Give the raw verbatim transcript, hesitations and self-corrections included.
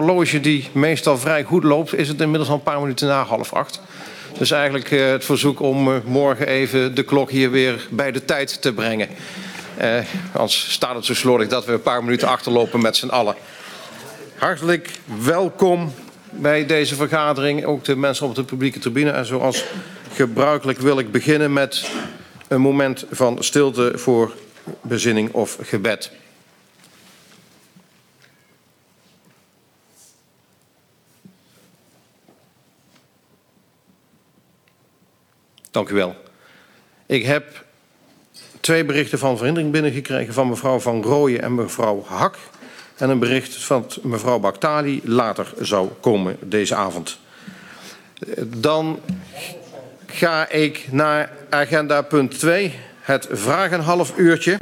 horloge die meestal vrij goed loopt, is het inmiddels al een paar minuten na half acht. Dus eigenlijk uh, het verzoek om uh, morgen even de klok hier weer bij de tijd te brengen. Uh, anders staat het zo slordig dat we een paar minuten achterlopen met z'n allen. Hartelijk welkom bij deze vergadering, ook de mensen op de publieke tribune. En zoals gebruikelijk wil ik beginnen met een moment van stilte voor bezinning of gebed. Dank u wel. Ik heb twee berichten van verhindering binnengekregen van mevrouw Van Rooyen en mevrouw Hak. En een bericht van mevrouw Baktali later zou komen deze avond. Dan ga ik naar agenda punt twee, het vragenhalf uurtje.